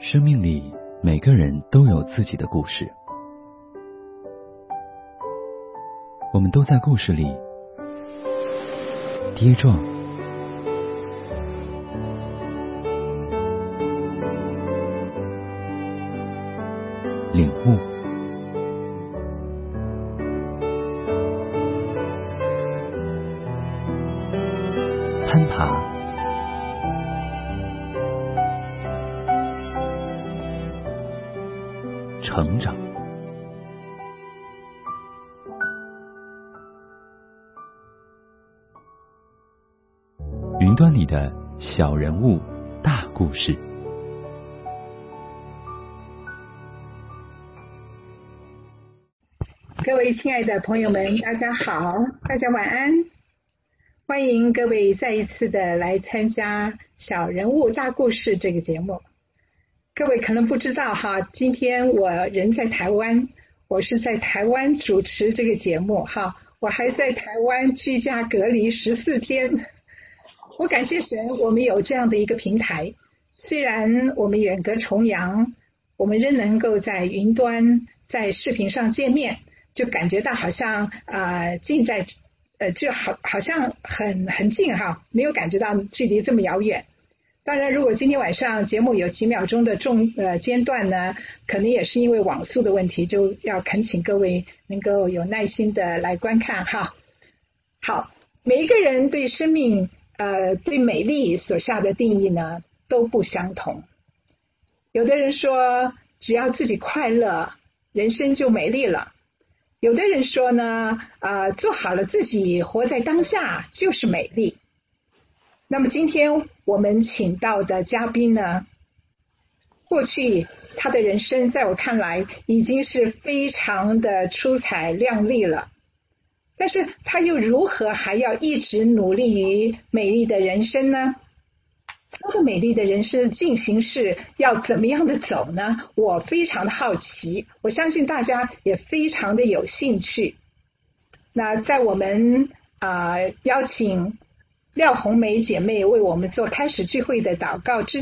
生命里每个人都有自己的故事，我们都在故事里跌撞、领悟、攀爬、成长。云端里的小人物，大故事。 各位亲爱的朋友们，大家好，大家晚安。欢迎各位再一次的来参加小人物大故事这个节目。各位可能不知道哈，今天我人在台湾，我是在台湾主持这个节目哈，我还在台湾居家隔离14天。我感谢神，我们有这样的一个平台，虽然我们远隔重洋，我们仍能够在云端在视频上见面，就感觉到好像近在就好像很近哈，没有感觉到距离这么遥远。当然如果今天晚上节目有几秒钟的间断呢，可能也是因为网速的问题，就要恳请各位能够有耐心的来观看哈。好，每一个人对生命对美丽所下的定义呢都不相同。有的人说只要自己快乐，人生就美丽了。有的人说呢做好了自己活在当下就是美丽。那么今天我们请到的嘉宾呢，过去他的人生在我看来已经是非常的出彩亮丽了，但是他又如何还要一直努力于美丽的人生呢？他的美丽的人生进行式要怎么样的走呢？我非常的好奇，我相信大家也非常的有兴趣。那在我们邀请廖红梅姐妹为我们做开始聚会的祷告之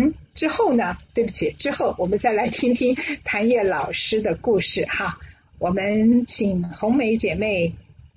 后我们再来听听谭叶老师的故事哈。我们请红梅姐妹。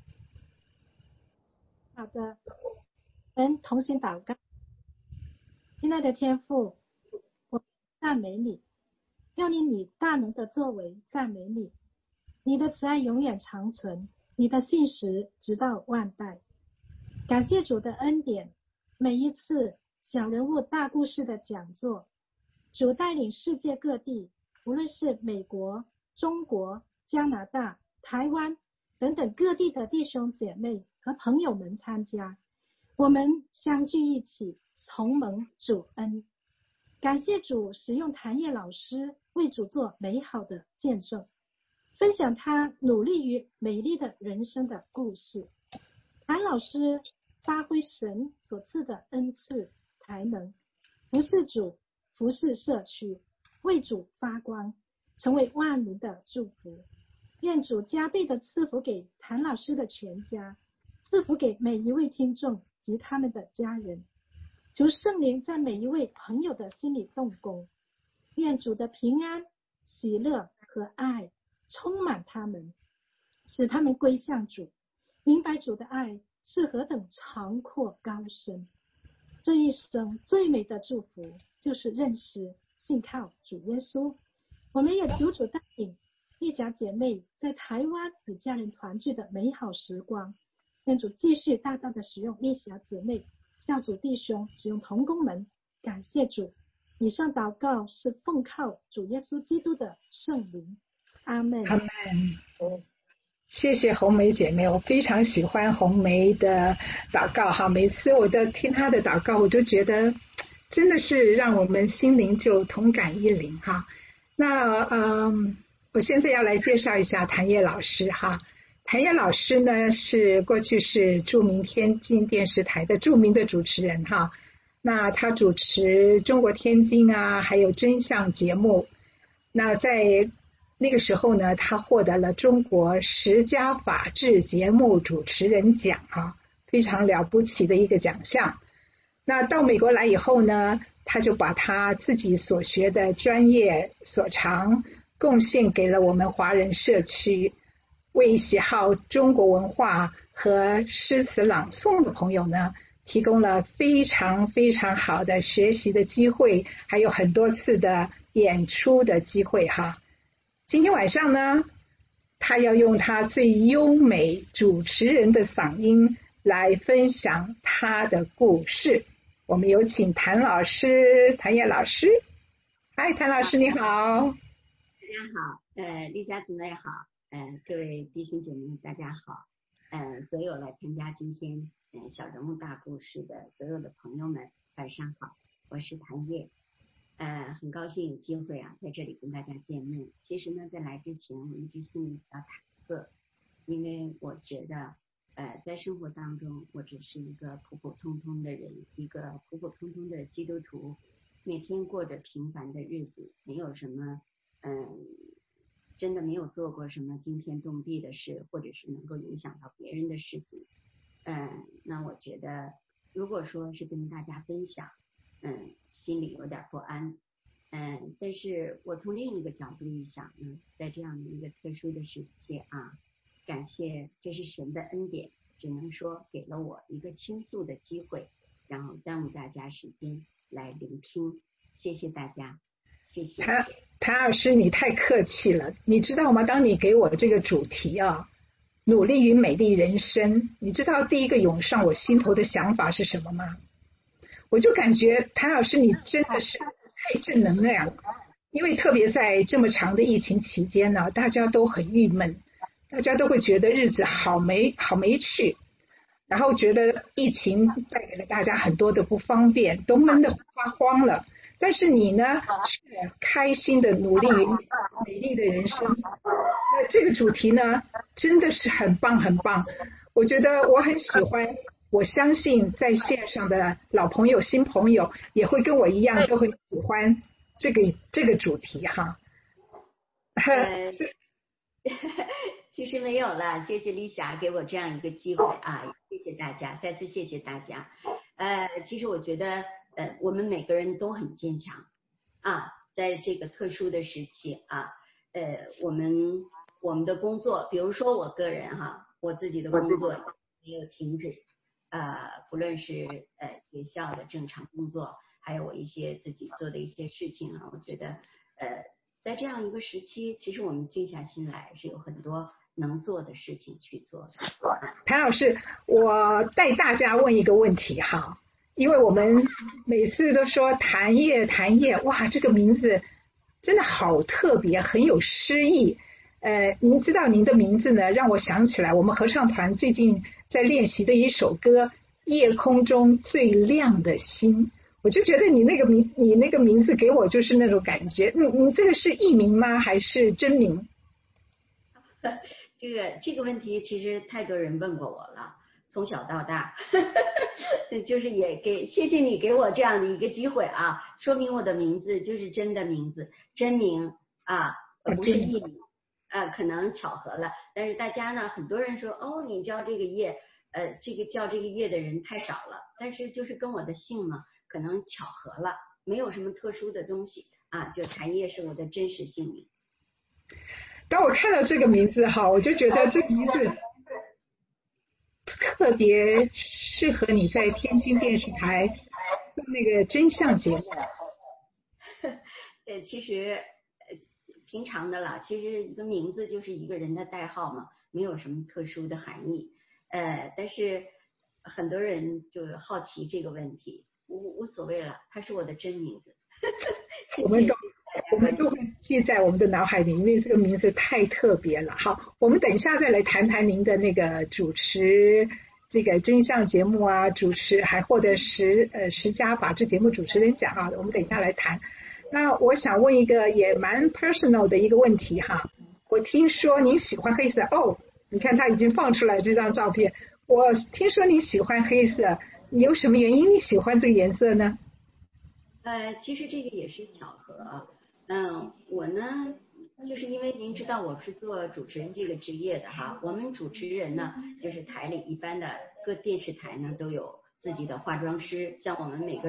好的，同心祷告。亲爱的天父，我赞美你，用你大能的作为赞美你。你的慈爱永远长存，你的信实直到万代。感谢主的恩典，每一次小人物大故事的讲座，主带领世界各地，无论是美国、中国、加拿大、台湾等等各地的弟兄姐妹和朋友们参加，我们相聚一起，同蒙主恩。感谢主使用谭叶老师为主做美好的见证，分享他努力于美丽的人生的故事。谭老师发挥神所赐的恩赐才能，服侍主，服侍社区，为主发光，成为万民的祝福。愿主加倍的赐福给谭老师的全家，赐福给每一位听众及他们的家人。求圣灵在每一位朋友的心里动工，愿主的平安、喜乐和爱充满他们，使他们归向主，明白主的爱是何等长阔高深。这一生最美的祝福就是认识信靠主耶稣。我们也求主带领丽霞姐妹在台湾与家人团聚的美好时光，愿主继续大大的使用丽霞姐妹，教主弟兄使用同工们。感谢主。以上祷告是奉靠主耶稣基督的圣灵。阿们。 阿们。谢谢红梅姐妹，我非常喜欢红梅的祷告哈，每次我都听她的祷告，我就觉得真的是让我们心灵就同感一灵哈。那我现在要来介绍一下谭叶老师哈。谭叶老师呢过去是著名天津电视台的著名的主持人哈。那他主持中国天津还有真相节目。那在那个时候呢，他获得了中国10佳法制节目主持人奖非常了不起的一个奖项。那到美国来以后呢， 他就把他自己所学的专业所长贡献给了我们华人社区，为喜好中国文化和诗词朗诵的朋友呢，提供了非常非常好的学习的机会，还有很多次的演出的机会哈。今天晚上呢，他要用他最优美主持人的嗓音来分享他的故事。我们有请谭老师，谭叶老师。嗨，谭老师你好。 大家好，丽佳姊妹好，各位弟兄姐妹大家好，所有来参加今天小人物大故事的所有的朋友们，晚上好，我是谭叶，很高兴有机会在这里跟大家见面。其实呢，在来之前我一直心里比较忐忑，因为我觉得在生活当中我只是一个普普通通的人，一个普普通通的基督徒，每天过着平凡的日子，没有什么真的没有做过什么惊天动地的事，或者是能够影响到别人的事情。那我觉得如果说是跟大家分享，心里有点不安。但是我从另一个角度一想呢，在这样的一个特殊的时期感谢这是神的恩典，只能说给了我一个倾诉的机会，然后耽误大家时间来聆听，谢谢大家，谢谢。 谭老师你太客气了，你知道吗？当你给我这个主题努力与美丽人生，你知道第一个涌上我心头的想法是什么吗？我就感觉谭老师你真的是太正能量了，因为特别在这么长的疫情期间呢，大家都很郁闷，大家都会觉得日子好没趣，然后觉得疫情带给了大家很多的不方便，都闷得发慌了。但是你呢，却开心的努力于美丽的人生。那这个主题呢，真的是很棒很棒，我觉得我很喜欢。我相信在线上的老朋友、新朋友也会跟我一样，都很喜欢这个主题哈。 其实没有了，谢谢丽霞给我这样一个机会谢谢大家，再次谢谢大家。其实我觉得我们每个人都很坚强在这个特殊的时期我们的工作，比如说我个人我自己的工作没有停止，不论是学校的正常工作，还有我一些自己做的一些事情我觉得在这样一个时期，其实我们静下心来是有很多能做的事情去做。 谭老师，我带大家问一个问题哈，因为我们每次都说谭叶，哇，这个名字真的好特别，很有诗意。您知道您的名字呢，让我想起来我们合唱团最近在练习的一首歌《夜空中最亮的星》，我就觉得你那个名字给我就是那种感觉。你这个是艺名吗？还是真名？ 这个问题其实太多人问过我了，从小到大就是谢谢你给我这样的一个机会说明我的名字就是真的名字，真名不是艺名可能巧合了，但是大家呢，很多人说你叫这个叶，叫这个叶的人太少了，但是就是跟我的姓嘛，可能巧合了，没有什么特殊的东西就谭叶是我的真实姓名。 当我看到这个名字我就觉得这个名字特别适合你在天津电视台做那个真相节目。 其实平常的啦，其实一个名字就是一个人的代号嘛，没有什么特殊的含义。但是很多人就好奇这个问题，无所谓了，它是我的真名字。 我们都会记在我们的脑海里，因为这个名字太特别了。好，我们等一下再来谈谈您的那个主持这个真相节目主持还获得10佳法制节目主持人奖我们等一下来谈。那我想问一个也蛮 personal 的一个问题我听说您喜欢黑色你看他已经放出来这张照片，我听说你喜欢黑色，你有什么原因你喜欢这个颜色呢？ 其实这个也是巧合。我呢，就是因为您知道我是做主持人这个职业的我们主持人呢，就是台里一般的各电视台呢都有自己的化妆师，像我们每个人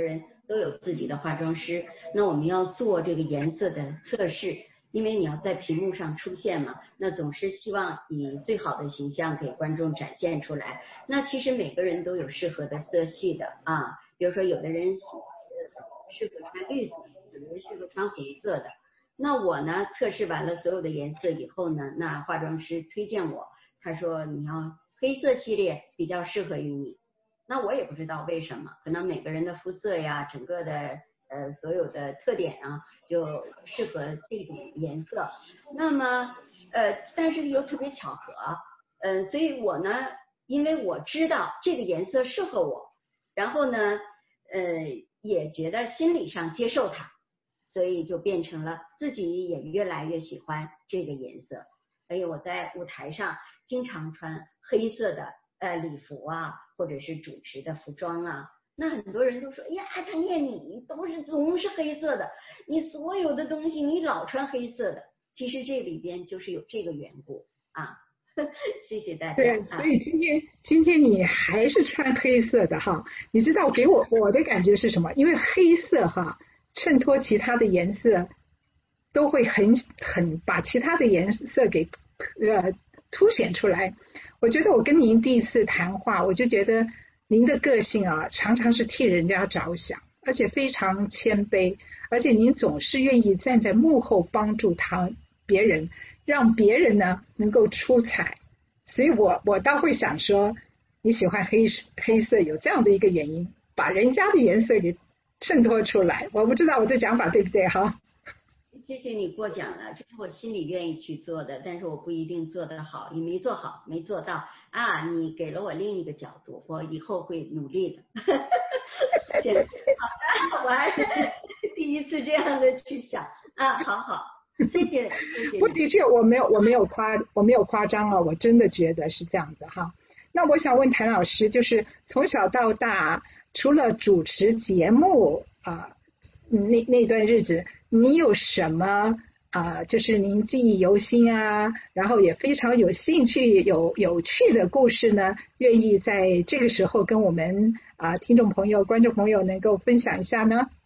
都有自己的化妆师。那我们要做这个颜色的测试，因为你要在屏幕上出现嘛，那总是希望以最好的形象给观众展现出来。那其实每个人都有适合的色系的啊，比如说有的人适合穿绿色，有的人适合穿红色的。那我呢，测试完了所有的颜色以后呢，那化妆师推荐我，他说你要黑色系列比较适合于你。那我也不知道为什么，可能每个人的肤色呀，整个的所有的特点啊，就适合这种颜色。那么但是又特别巧合，所以我呢，因为我知道这个颜色适合我，然后呢也觉得心理上接受它，所以就变成了自己也越来越喜欢这个颜色。所以我在舞台上经常穿黑色的礼服啊，或者是主持的服装啊。那很多人都说，哎呀，谭燕你总是黑色的，你所有的东西你老穿黑色的。其实这里边就是有这个缘故啊。谢谢大家。 对，所以今天你还是穿黑色的哈。你知道给我的感觉是什么？因为黑色哈衬托其他的颜色，都会很把其他的颜色给凸显出来。我觉得我跟您第一次谈话，我就觉得您的个性啊，常常是替人家着想，而且非常谦卑，而且您总是愿意站在幕后帮助别人，让别人呢能够出彩。所以我倒会想说，你喜欢黑色有这样的一个原因，把人家的颜色给衬托出来。我不知道我这讲法对不对哈？ 谢谢你过奖了，这是我心里愿意去做的，但是我不一定做得好，也没做好，没做到啊。你给了我另一个角度，我以后会努力的。谢谢。好的，我还是第一次这样的去想啊，好，谢谢。 我的确我没有夸张啊，我真的觉得是这样的哈。那我想问谭老师，就是从小到大，除了主持节目那段日子，你有什么就是您记忆犹新啊，然后也非常有兴趣、有趣的故事呢？愿意在这个时候跟我们听众朋友、观众朋友能够分享一下呢？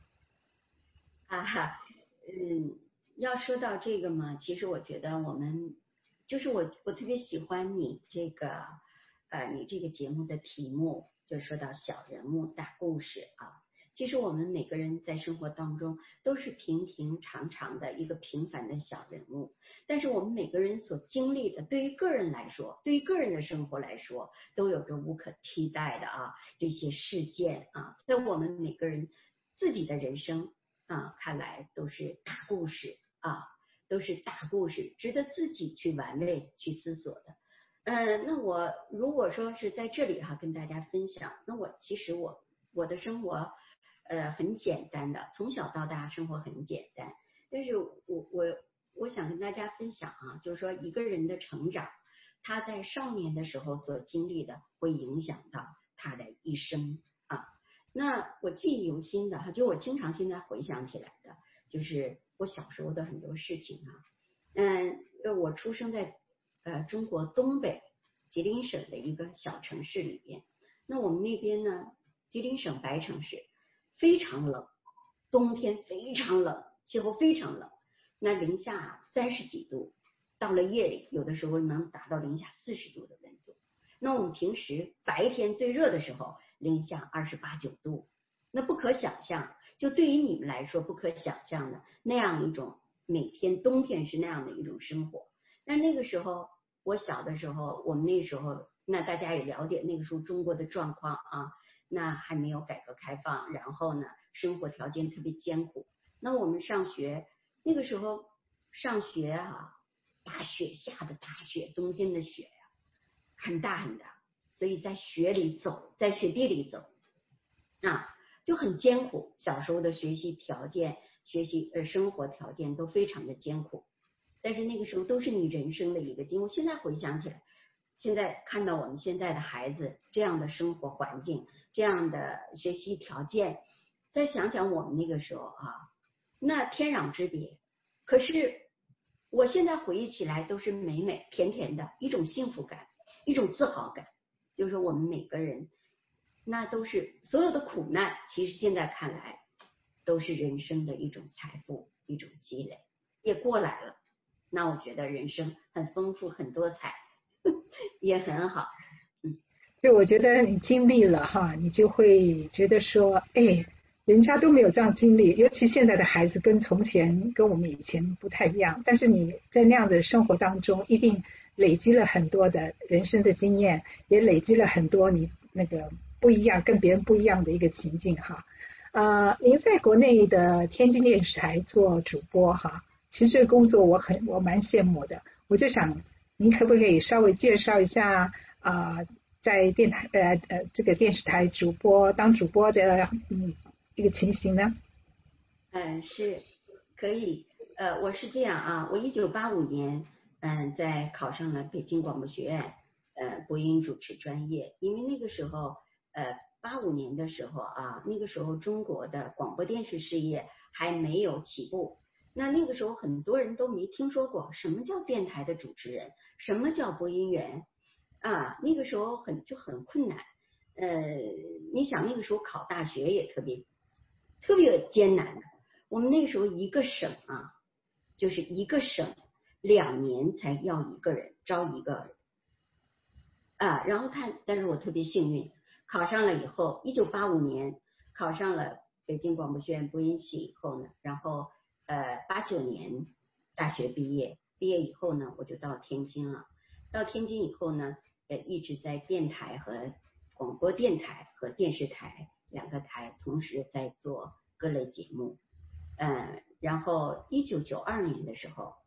要说到这个嘛，其实我觉得我们就是我特别喜欢你这个你这个节目的题目，就说到小人物大故事啊。其实我们每个人在生活当中都是平平常常的一个平凡的小人物，但是我们每个人所经历的，对于个人来说，对于个人的生活来说，都有着无可替代的这些事件啊，在我们每个人自己的人生看来都是大故事都是大故事，值得自己去玩味、去思索的。那我如果说是在这里跟大家分享，那其实我的生活很简单的，从小到大生活很简单，但是我想跟大家分享就是说一个人的成长，他在少年的时候所经历的，会影响到他的一生那我记忆犹新的就我经常现在回想起来的，就是我小时候的很多事情我出生在中国东北吉林省的一个小城市里边。那我们那边呢，吉林省白城市非常冷，冬天非常冷，气候非常冷，那零下30几度，到了夜里有的时候能达到零下40度的温度。那我们平时白天最热的时候零下28、29度，那不可想象，就对于你们来说不可想象的那样一种每天冬天是那样的一种生活。但那个时候我小的时候，我们那时候那大家也了解那个时候中国的状况那还没有改革开放，然后呢生活条件特别艰苦。那我们上学那个时候上学大雪下的大雪，冬天的雪很大很大，所以在雪里走，在雪地里走就很艰苦。小时候的学习条件、生活条件都非常的艰苦，但是那个时候都是你人生的一个经历。现在回想起来，现在看到我们现在的孩子这样的生活环境，这样的学习条件，再想想我们那个时候那天壤之别。可是我现在回忆起来都是美美甜甜的一种幸福感，一种自豪感，就是我们每个人那都是所有的苦难，其实现在看来都是人生的一种财富，一种积累，也过来了。那我觉得人生很丰富，很多彩，也很好。 就我觉得你经历了哈，你就会觉得说，哎，人家都没有这样经历，尤其现在的孩子跟从前跟我们以前不太一样，但是你在那样的生活当中，一定累积了很多的人生的经验，也累积了很多你那个不一样，跟别人不一样的一个情境哈。您在国内的天津电视台做主播哈，其实这个工作我蛮羡慕的，我就想您可不可以稍微介绍一下在电台这个电视台当主播的一个情形呢？ 是可以。我是这样啊，我1985年在考上了北京广播学院播音主持专业，因为那个时候85年的时候啊，那个时候中国的广播电视事业还没有起步，那个时候很多人都没听说过什么叫电台的主持人，什么叫播音员啊，那个时候很困难。你想那个时候考大学也特别艰难的，我们那个时候一个省啊，就是一个省2年才要一个人，招一个人啊。然后但是我特别幸运，考上了以后，1985年考上了北京广播学院播音系以后呢，然后89年大学毕业以后呢，我就到天津了。到天津以后呢，一直在电台和广播电台和电视台2个台同时在做各类节目。然后1992年的时候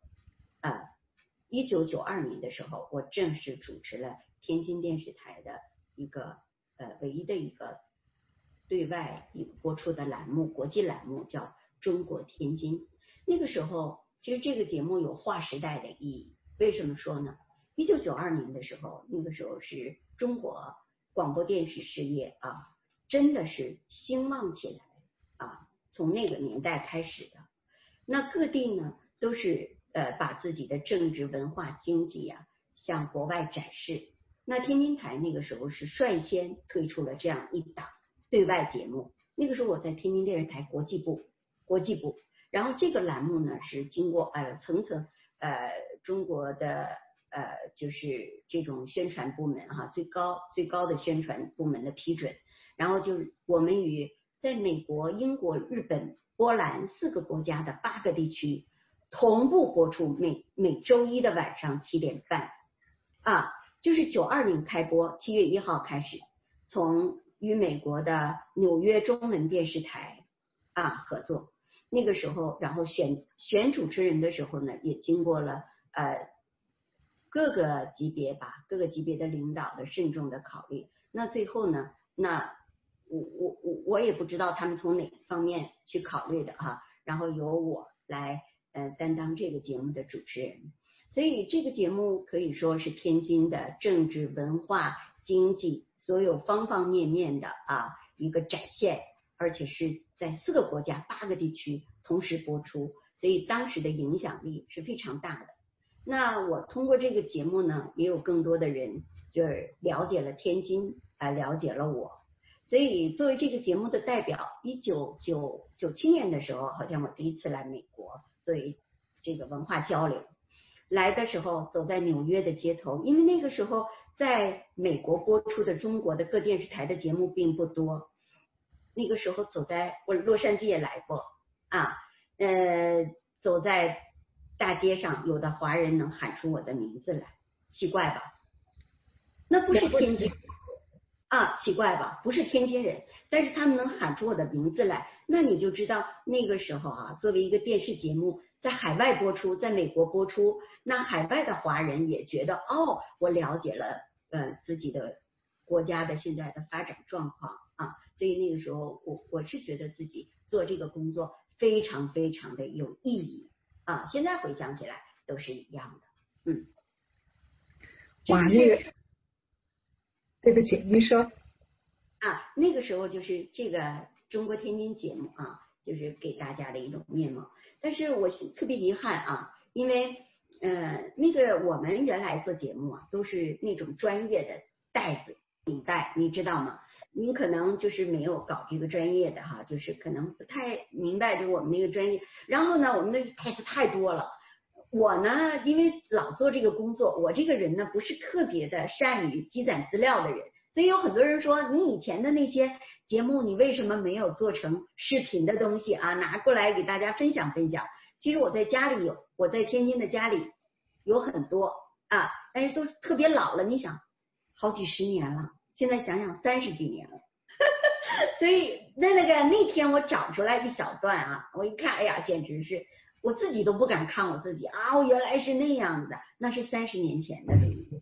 我正式主持了天津电视台的一个唯一的一个对外播出的栏目，国际栏目叫中国天津。那个时候其实这个节目有划时代的意义，为什么说呢？1992年的时候，那个时候是中国广播电视事业真的是兴旺起来从那个年代开始的。那各地呢都是把自己的政治文化经济向国外展示。那天津台那个时候是率先推出了这样一档对外节目，那个时候我在天津电视台国际部，然后这个栏目呢是经过层层中国的就是这种宣传部门最高的宣传部门的批准，然后就我们与在美国、英国、日本、波兰4个国家的8个地区同步播出，每周一的晚上7点半就是92年开播，7月1号开始，从与美国的纽约中文电视台合作。那个时候然后选主持人的时候呢，也经过了各个级别的领导的慎重的考虑。那最后呢，那我也不知道他们从哪方面去考虑的然后由我来担当这个节目的主持人。所以这个节目可以说是天津的政治文化经济所有方方面面的一个展现，而且是在4个国家8个地区同时播出，所以当时的影响力是非常大的。那我通过这个节目呢，也有更多的人就是了解了天津了解了我。所以作为这个节目的代表，1997年的时候，好像我第一次来美国作为这个文化交流，来的时候走在纽约的街头，因为那个时候在美国播出的中国的各电视台的节目并不多，那个时候走在我洛杉矶也来过走在大街上，有的华人能喊出我的名字来，奇怪吧？那不是天津奇怪吧？不是天津人，但是他们能喊出我的名字来，那你就知道那个时候作为一个电视节目在海外播出，在美国播出，那海外的华人也觉得我了解了自己的国家的现在的发展状况所以那个时候我是觉得自己做这个工作非常非常的有意义现在回想起来都是一样的。 哇，那个对不起，您说那个时候就是这个中国天津节目就是给大家的一种面貌。但是我特别遗憾因为那个我们原来做节目都是那种专业的带子明白，你知道吗？您可能就是没有搞这个专业的哈，就是可能不太明白就我们那个专业。然后呢，我们的台词太多了。我呢，因为老做这个工作，我这个人呢不是特别的善于积攒资料的人，所以有很多人说你以前的那些节目，你为什么没有做成视频的东西啊，拿过来给大家分享分享？其实我在家里有，我在天津的家里有很多啊，但是都特别老了，你想好几十年了，现在想想30几年了。所以那天我找出来一小段啊，我一看，哎呀，简直是我自己都不敢看我自己啊！我原来是那样的，那是30年前的东西，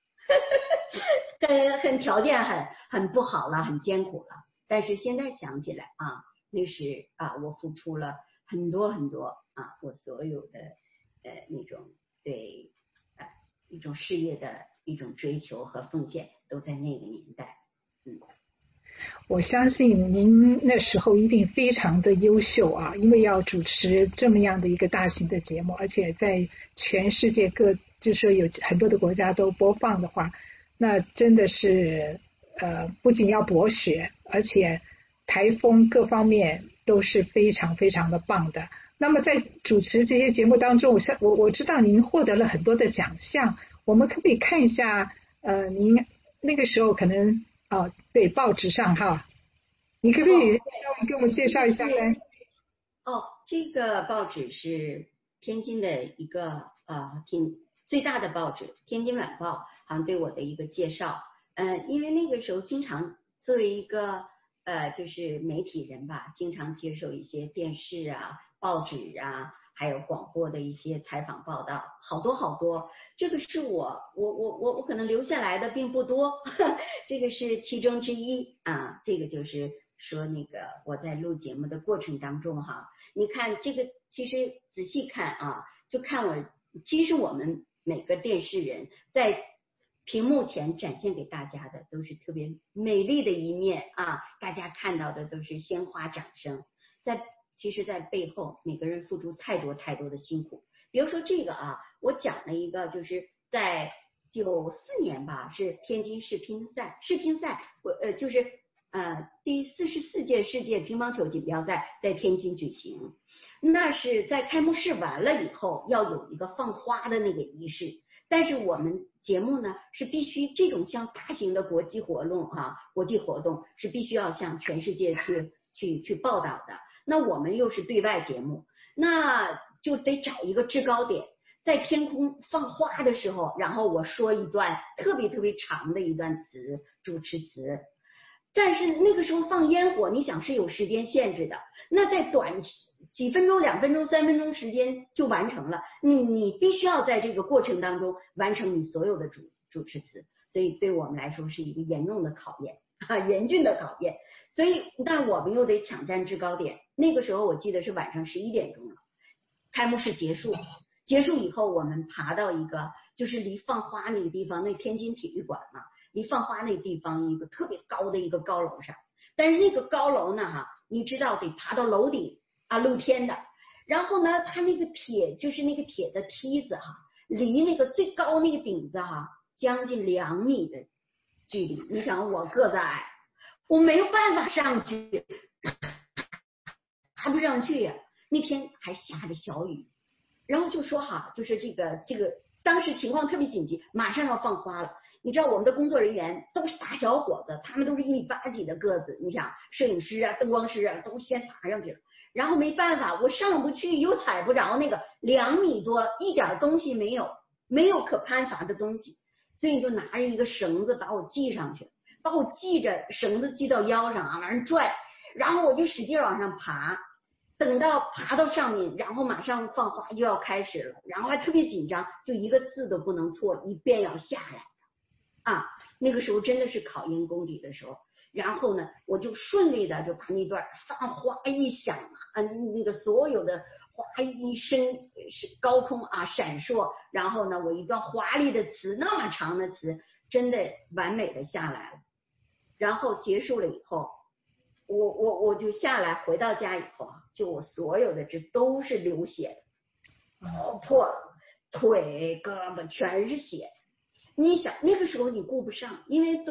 很条件很不好了，很艰苦了。但是现在想起来啊，那是啊，我付出了很多很多啊，我所有的那种对一种事业的一种追求和奉献，都在那个年代。 我相信您那时候一定非常的优秀啊，因为要主持这么样的一个大型的节目，而且在全世界就是说有很多的国家都播放的话，那真的是不仅要博学，而且台风各方面都是非常非常的棒的。那么在主持这些节目当中，我知道您获得了很多的奖项，我们可不可以看一下您那个时候可能对，报纸上哈，你可不可以稍微给我们介绍一下呢？ 这个报纸是天津的一个挺最大的报纸，天津晚报，好像对我的一个介绍。因为那个时候经常作为一个就是媒体人吧，经常接受一些电视啊、报纸啊，还有广播的一些采访报道，好多好多。这个是我可能留下来的并不多，这个是其中之一啊。这个就是说那个我在录节目的过程当中哈，你看这个其实仔细看啊，就看其实我们每个电视人在屏幕前展现给大家的都是特别美丽的一面啊，大家看到的都是鲜花掌声，其实在背后每个人付出太多太多的辛苦。比如说这个啊，我讲了一个就是在94年吧，是天津世乒赛，就是第44届世界乒乓球锦标赛在天津举行。那是在开幕式完了以后要有一个放花的那个仪式，但是我们节目呢是必须这种像大型的国际活动是必须要向全世界去报道的。那我们又是对外节目，那就得找一个制高点，在天空放花的时候，然后我说一段特别特别长的一段主持词。但是那个时候放烟火，你想是有时间限制的，那在短几分钟、2分钟、3分钟时间就完成了，你必须要在这个过程当中完成你所有的主持词，所以对我们来说是一个严重的考验严峻的考验。所以但我们又得抢占制高点。那个时候我记得是晚上11点钟了，开幕式结束以后，我们爬到一个就是离放花那个地方，那天津体育馆嘛，离放花那个地方一个特别高的一个高楼上。但是那个高楼呢你知道得爬到楼顶啊，露天的。然后呢，它那个就是那个铁的梯子离那个最高那个顶子将近2米的距离。你想我个子矮，我没有办法上去，爬不上去呀。那天还下着小雨，然后就说就是这个当时情况特别紧急，马上要放花了。你知道我们的工作人员都是大小伙子，他们都是1.8米几的个子，你想摄影师啊、灯光师啊都先爬上去了，然后没办法，我上不去又踩不着那个2米多，一点东西没有可攀爬的东西，所以就拿着一个绳子把我系上去，把我系着，绳子系到腰上往上拽，然后我就使劲往上爬。等到爬到上面，然后马上放花就要开始了，然后还特别紧张，就一个字都不能错，一遍要下来那个时候真的是考验功底的时候。然后呢，我就顺利的就把那段放花一响那个所有的花一声高空闪烁，然后呢，我一段华丽的词，那么长的词，真的完美的下来了。然后结束了以后，我就下来回到家以后就我所有的这都是流血的，都破了，腿胳膊全是血。你想那个时候你顾不上，因为都是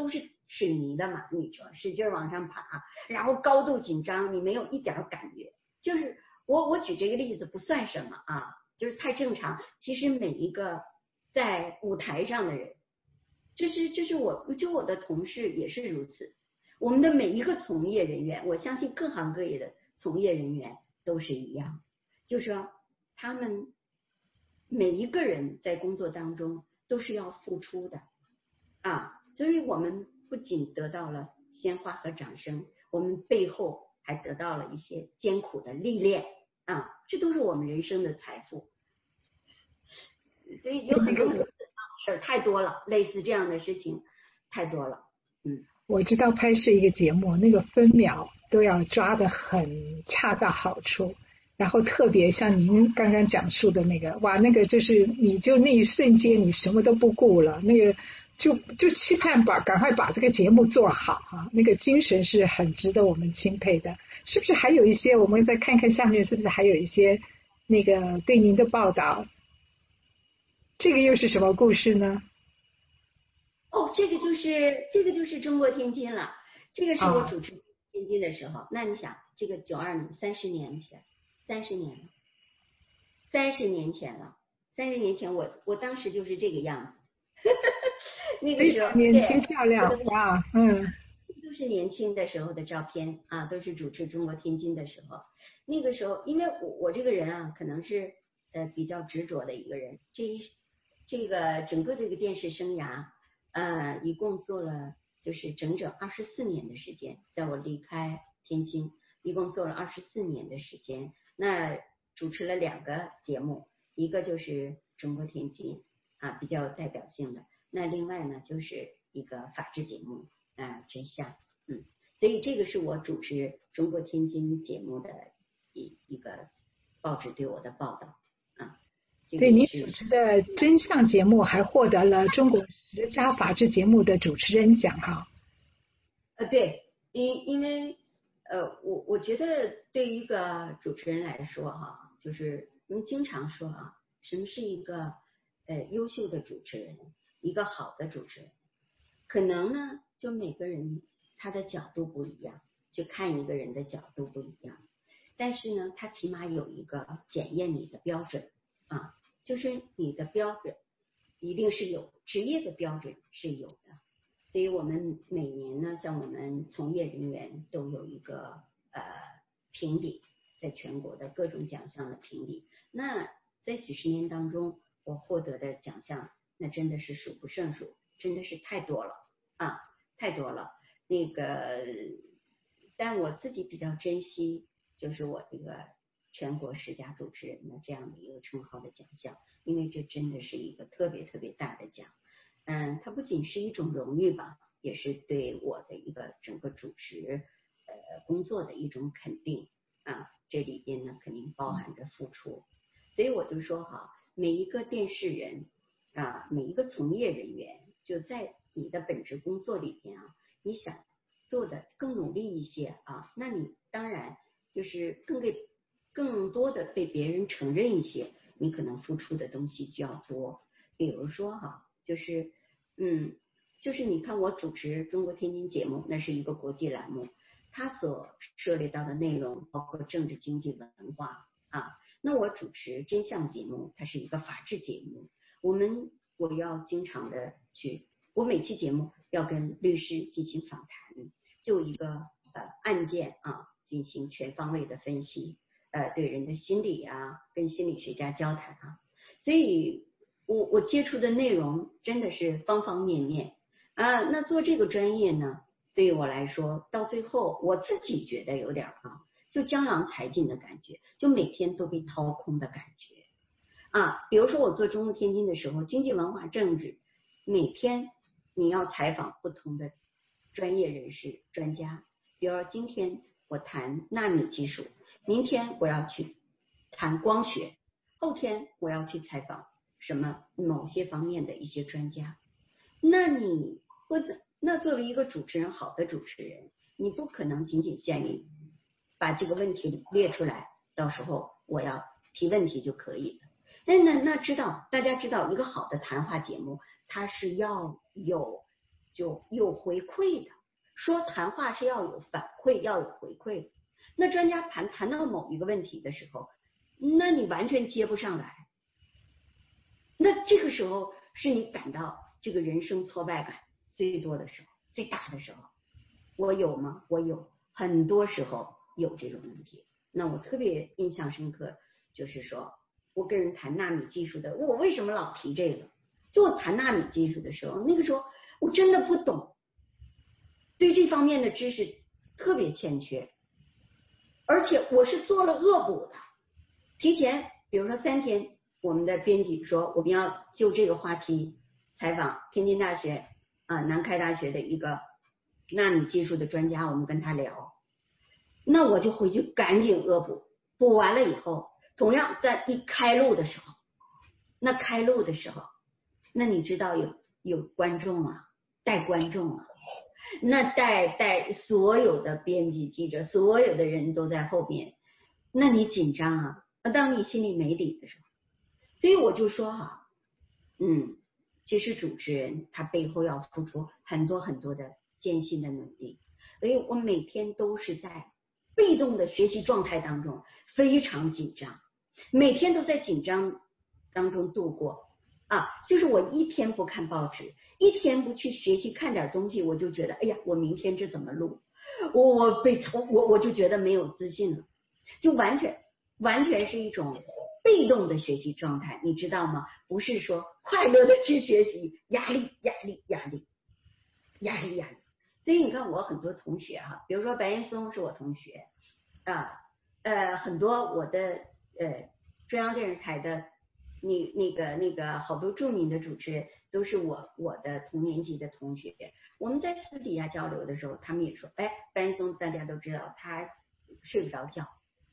水泥的嘛，你说使劲往上爬，然后高度紧张，你没有一点感觉。就是我举这个例子不算什么啊，就是太正常。其实每一个在舞台上的人，这是我的同事也是如此。我们的每一个从业人员，我相信各行各业的从业人员都是一样，就是说他们每一个人在工作当中都是要付出的啊，所以我们不仅得到了鲜花和掌声，我们背后还得到了一些艰苦的历练啊，这都是我们人生的财富。所以有很多事儿太多了，类似这样的事情太多了。 我知道拍摄一个节目，那个分秒都要抓得很恰到好处，然后特别像您刚刚讲述的那个，哇，那个就是你就那一瞬间你什么都不顾了，那个就期盼赶快把这个节目做好啊，那个精神是很值得我们钦佩的。是不是还有一些，我们再看看下面是不是还有一些那个对您的报道？这个又是什么故事呢？ 哦，这个就是中国天津了。这个是我主持天津的时候，那你想，这个92年，30年前我当时就是这个样子，那个时候年轻漂亮啊， 都是年轻的时候的照片啊，都是主持中国天津的时候。那个时候，因为我这个人啊，可能是比较执着的一个人，这个整个这个电视生涯。一共做了就是整整24年的时间，在我离开天津，一共做了24年的时间。那主持了2个节目，一个就是中国天津啊，比较有代表性的。那另外呢，就是一个法制节目真相。所以这个是我主持中国天津节目的一个报纸对我的报道啊。 对，您主持的真相节目还获得了中国10佳法制节目的主持人奖哈。 对，因为我觉得对于一个主持人来说哈，就是我们经常说啊，什么是一个优秀的主持人，一个好的主持人，可能呢就每个人他的角度不一样，就看一个人的角度不一样，但是呢，他起码有一个检验你的标准啊。就是你的标准一定是有，职业的标准是有的，所以我们每年呢，像我们从业人员都有一个评比，在全国的各种奖项的评比。那在几十年当中，我获得的奖项那真的是数不胜数，真的是太多了啊，太多了。那个，但我自己比较珍惜，就是我这个全国10佳主持人的这样的一个称号的奖项，因为这真的是一个特别特别大的奖。它不仅是一种荣誉吧，也是对我的一个整个主持工作的一种肯定啊。这里边呢肯定包含着付出，所以我就说哈，每一个电视人啊，每一个从业人员，就在你的本职工作里边啊，你想做的更努力一些啊，那你当然就是更多的被别人承认一些，你可能付出的东西就要多。比如说哈，就是你看我主持中国天津节目，那是一个国际栏目，它所涉猎到的内容包括政治、经济、文化啊。那我主持真相节目，它是一个法制节目，我要经常的我每期节目要跟律师进行访谈，就一个案件啊进行全方位的分析。对人的心理啊，跟心理学家交谈啊，所以我接触的内容真的是方方面面啊。那做这个专业呢，对于我来说，到最后我自己觉得有点就江郎才尽的感觉，就每天都被掏空的感觉啊。比如说我做中国天津的时候，经济、文化、政治，每天你要采访不同的专业人士、专家，比如说今天我谈纳米技术。明天我要去谈光学，后天我要去采访什么某些方面的一些专家。那作为一个主持人，好的主持人，你不可能仅仅限于把这个问题列出来，到时候我要提问题就可以了。那大家知道一个好的谈话节目，它是要有就有回馈的，说谈话是要有反馈，要有回馈的。那专家谈到某一个问题的时候，那你完全接不上来，那这个时候是你感到这个人生挫败感最多的时候，最大的时候。我有吗？我有，很多时候有这种问题。那我特别印象深刻，就是说我跟人谈纳米技术的，我为什么老提这个？就我谈纳米技术的时候，那个时候我真的不懂，对这方面的知识特别欠缺，而且我是做了恶补的。提前比如说3天，我们的编辑说我们要就这个话题采访天津大学南开大学的一个纳米技术的专家，我们跟他聊，那我就回去赶紧恶补，补完了以后，同样在一开录的时候，那你知道有观众啊，带观众啊，那带所有的编辑记者，所有的人都在后边，那你紧张啊，当你心里没底的时候，所以我就说其实主持人他背后要付出很多很多的艰辛的努力，所以我每天都是在被动的学习状态当中，非常紧张，每天都在紧张当中度过就是我一天不看报纸，一天不去学习看点东西，我就觉得哎呀，我明天这怎么录？我就觉得没有自信了，就完全是一种被动的学习状态，你知道吗？不是说快乐的去学习，压力。所以你看我很多同学比如说白岩松是我同学很多我的中央电视台的那个好多著名的主持人都是我的同年级的同学，我们在私底下交流的时候，他们也说，白岩松大家都知道他睡不着觉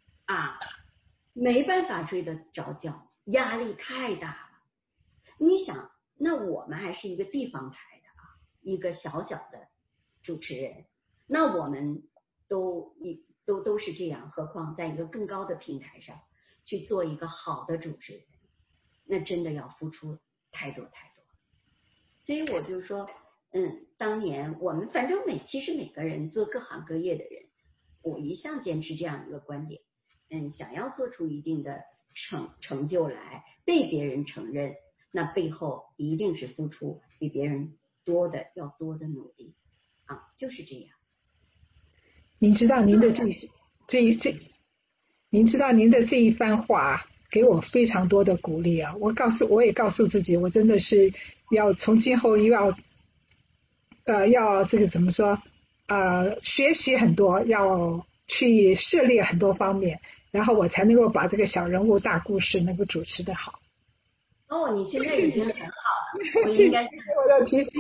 没办法睡得着觉，压力太大了。你想，那我们还是一个地方台的一个小小的主持人，那我们都是这样，何况在一个更高的平台上去做一个好的主持人，那真的要付出太多太多。所以我就说当年我们反正其实每个人做各行各业的人，我一向坚持这样一个观点，想要做出一定的成就来，被别人承认，那背后一定是付出比别人要多的努力就是这样。 您知道您的这一番话给我非常多的鼓励我也告诉自己，我真的是要从今后要这个怎么说学习很多，要去涉猎很多方面，然后我才能够把这个小人物大故事能够主持得好。 你现在已经很好了，我应该谢谢我的提醒。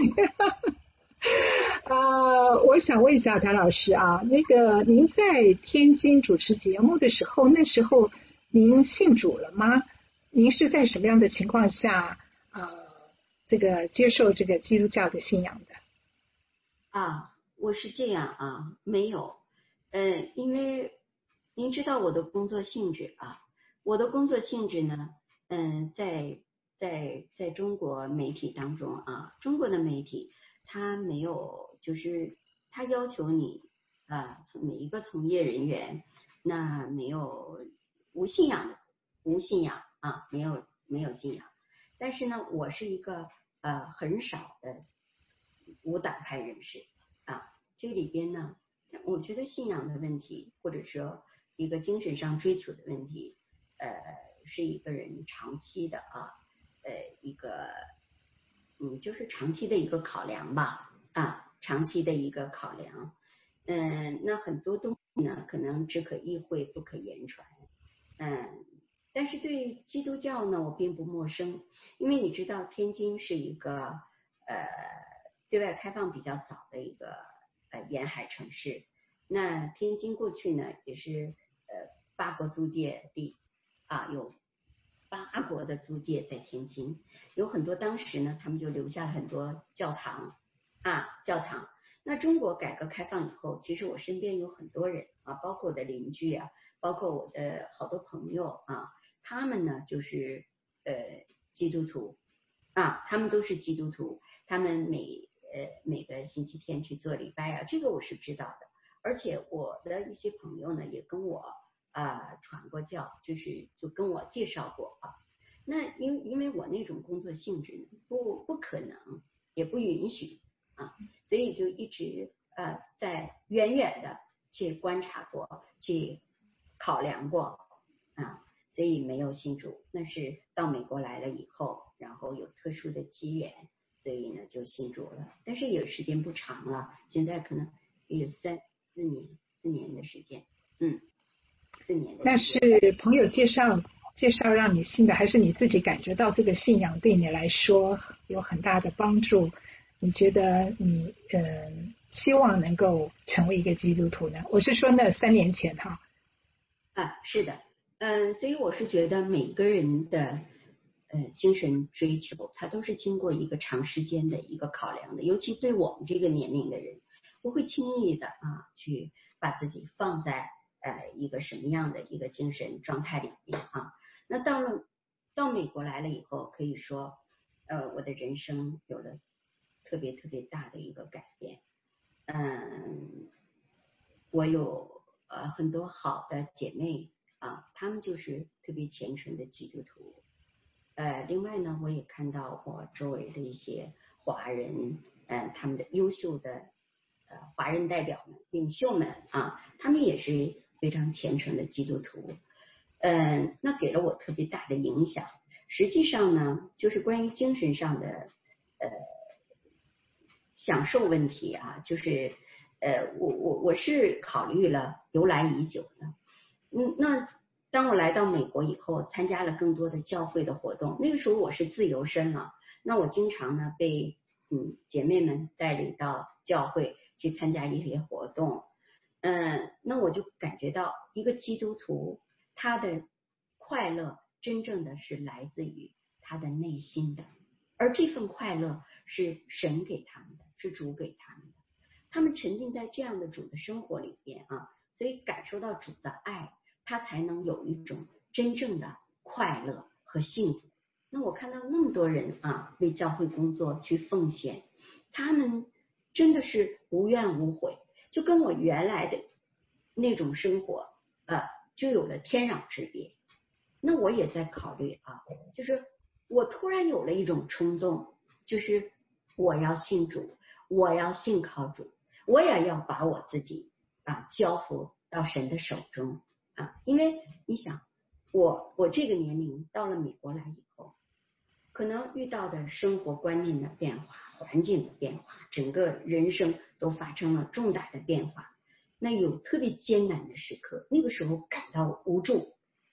我想问一下谭老师那个您在天津主持节目的时候，那时候您信主了吗？您是在什么样的情况下这个接受这个基督教的信仰的？ 我是这样没有，因为您知道我的工作性质我的工作性质呢，在中国媒体当中中国的媒体它没有，就是它要求你每一个从业人员那没有无信仰没有信仰，但是呢，我是一个很少的无党派人士这里边呢，我觉得信仰的问题，或者说一个精神上追求的问题，是一个人长期的一个就是长期的一个考量吧长期的一个考量。那很多东西呢，可能只可意会不可言传。但是对基督教呢，我并不陌生，因为你知道天津是一个对外开放比较早的一个沿海城市。那天津过去呢，也是8国租界地有8国的租界在天津，有很多当时呢，他们就留下了很多教堂。那中国改革开放以后，其实我身边有很多人包括我的邻居包括我的好多朋友他们呢基督徒他们都是基督徒，他们每个星期天去做礼拜啊，这个我是知道的。而且我的一些朋友呢也跟我传过教，就跟我介绍过啊。那因为我那种工作性质不可能也不允许啊，所以就一直在远远的去观察过，去考量过啊，所以没有信主。那是到美国来了以后，然后有特殊的机缘，所以呢就信主了。但是也时间不长了，现在可能有4年的时间，4年的时间。 那是朋友介绍让你信的，还是你自己感觉到这个信仰对你来说有很大的帮助？你觉得你希望能够成为一个基督徒呢？我是说那3年前哈。 是的，所以我是觉得每个人的精神追求，它都是经过一个长时间的一个考量的，尤其对我们这个年龄的人，不会轻易的去把自己放在一个什么样的一个精神状态里面啊。那到美国来了以后，可以说我的人生有了特别特别大的一个改变。我有很多好的姐妹她们就是特别虔诚的基督徒。另外呢，我也看到我周围的一些华人，他们的优秀的华人代表们、领袖们他们也是非常虔诚的基督徒。那给了我特别大的影响。实际上呢，就是关于精神上的享受问题就是我是考虑了由来已久的。那当我来到美国以后，参加了更多的教会的活动，那个时候我是自由身了，那我经常呢被姐妹们带领到教会去参加一些活动。那我就感觉到一个基督徒他的快乐真正的是来自于他的内心的，而这份快乐是神给他们的，是主给他们的。他们沉浸在这样的主的生活里边所以感受到主的爱，他才能有一种真正的快乐和幸福。那我看到那么多人为教会工作去奉献，他们真的是无怨无悔，就跟我原来的那种生活就有了天壤之别。那我也在考虑就是我突然有了一种冲动，就是我要信主，我要信靠主，我也要把我自己交付到神的手中因为你想我这个年龄到了美国来以后，可能遇到的生活观念的变化、环境的变化，整个人生都发生了重大的变化。那有特别艰难的时刻，那个时候感到无助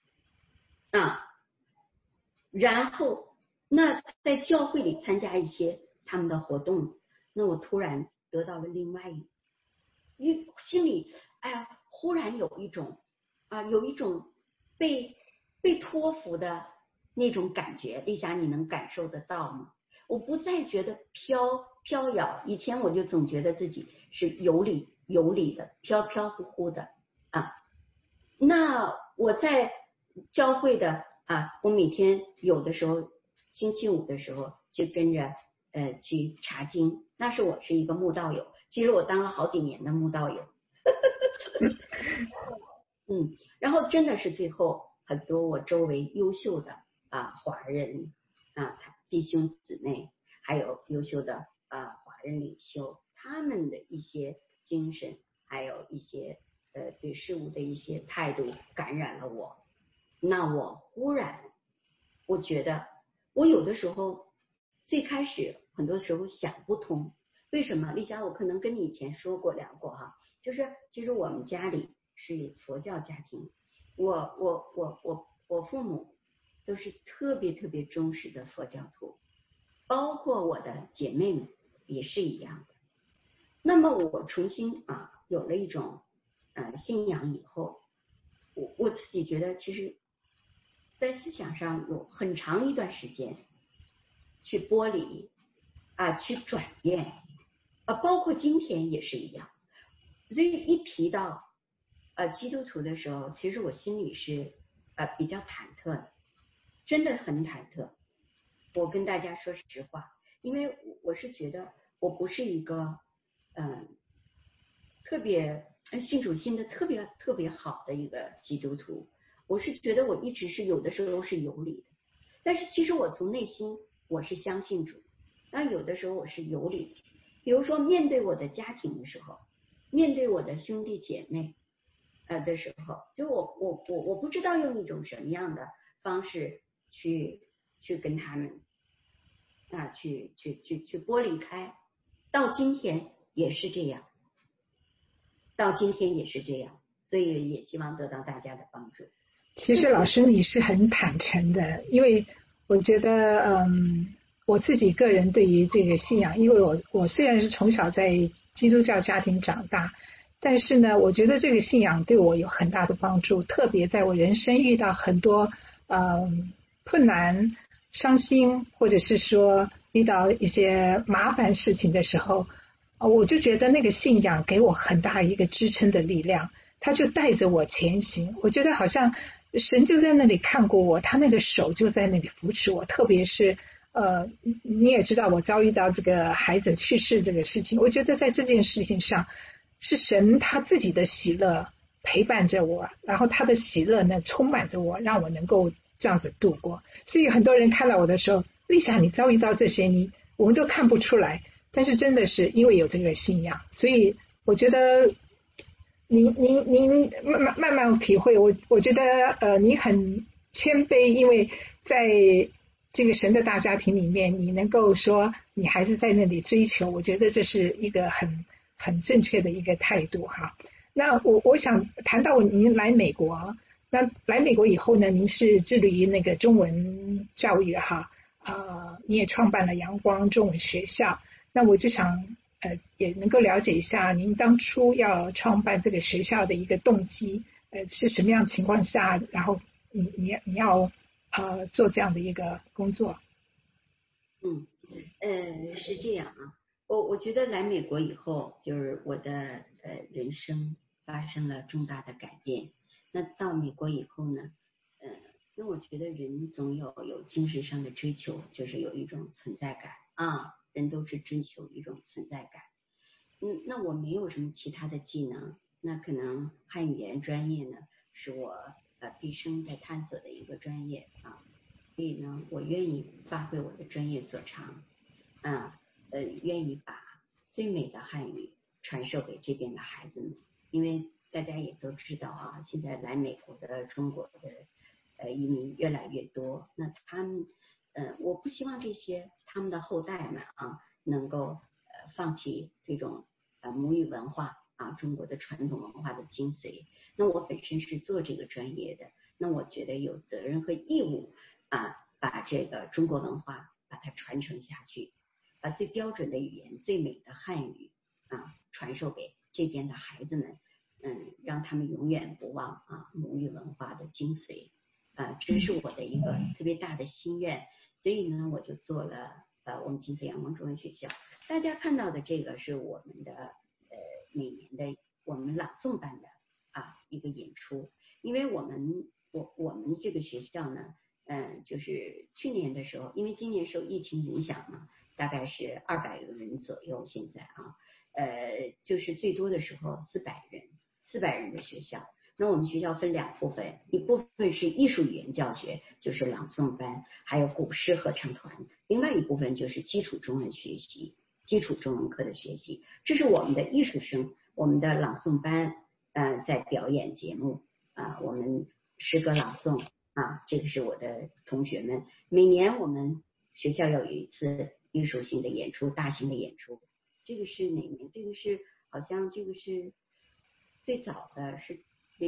然后那在教会里参加一些他们的活动，那我突然得到了另外心里忽然有一种被托付的那种感觉。丽霞，你能感受得到吗？我不再觉得飘摇，以前我就总觉得自己是有理的，飘飘忽忽的那我在教会的我每天有的时候星期五的时候就跟着去查经，那是我是一个慕道友，其实我当了好几年的慕道友然后真的是最后很多我周围优秀的华人弟兄姊妹，还有优秀的华人领袖，他们的一些精神，还有一些对事物的一些态度感染了我。那我忽然我觉得我有的时候最开始很多时候想不通，为什么？丽霞，我可能跟你以前说过聊过就是其实我们家里是佛教家庭，我父母都是特别特别忠实的佛教徒，包括我的姐妹们也是一样的。那么我重新有了一种信仰以后，我自己觉得其实在思想上有很长一段时间去剥离去转变包括今天也是一样。所以一提到基督徒的时候，其实我心里是比较忐忑的，真的很忐忑。我跟大家说实话，因为我是觉得我不是一个特别信主信的特别好的一个基督徒，我是觉得我一直是有的时候是有理的，但是其实我从内心我是相信主，但有的时候我是有理的。比如说面对我的家庭的时候，面对我的兄弟姐妹的时候，就我不知道用一种什么样的方式去跟他们去剥离开，到今天也是这样，所以也希望得到大家的帮助。 其实老师你是很坦诚的，因为我觉得我自己个人对于这个信仰，因为我虽然是从小在基督教家庭长大，但是呢，我觉得这个信仰对我有很大的帮助，特别在我人生遇到很多困难、伤心，或者是说遇到一些麻烦事情的时候，我就觉得那个信仰给我很大一个支撑的力量，他就带着我前行。我觉得好像神就在那里看过我，他那个手就在那里扶持我，特别是你也知道我遭遇到这个孩子去世这个事情，我觉得在这件事情上是神他自己的喜乐陪伴着我，然后他的喜乐呢充满着我，让我能够这样子度过。所以很多人看到我的时候，丽莎你遭遇到这些我们都看不出来，但是真的是因为有这个信仰，所以我觉得您慢慢体会，我觉得你很谦卑，因为在这个神的大家庭里面，你能够说你还是在那里追求，我觉得这是一个很正确的一个态度哈。那我想谈到您来美国，那来美国以后呢，您是致力于那个中文教育哈，你也创办了阳光中文学校，那我就想也能够了解一下您当初要创办这个学校的一个动机，是什么样情况下，然后你要做这样的一个工作？ 是这样啊，我觉得来美国以后，就是我的人生发生了重大的改变。那到美国以后呢，那我觉得人总有精神上的追求，就是有一种存在感啊，人都是追求一种存在感。那我没有什么其他的技能，那可能汉语言专业呢是我毕生在探索的一个专业啊，所以呢，我愿意发挥我的专业所长愿意把最美的汉语传授给这边的孩子们，因为大家也都知道啊，现在来美国的中国的移民越来越多，那他们我不希望这些他们的后代们能够放弃这种母语文化中国的传统文化的精髓。那我本身是做这个专业的，那我觉得有责任和义务把这个中国文化把它传承下去，把最标准的语言、最美的汉语传授给这边的孩子们，让他们永远不忘母语文化的精髓这是我的一个特别大的心愿。所以呢，我就做了我们金色阳光中文学校。大家看到的这个是我们的每年的我们朗诵班的一个演出，因为我们这个学校呢，就是去年的时候，因为今年受疫情影响嘛，大概是200个人左右，现在就是最多的时候400人的学校。那我们学校分2部分，一部分是艺术语言教学，就是朗诵班，还有古诗合唱团；另外一部分就是基础中文学习，基础中文课的学习。这是我们的艺术生，我们的朗诵班在表演节目我们诗歌朗诵这个是我的同学们。每年我们学校要有一次艺术性的演出，大型的演出。这个是哪年？这个是好像这个是最早的是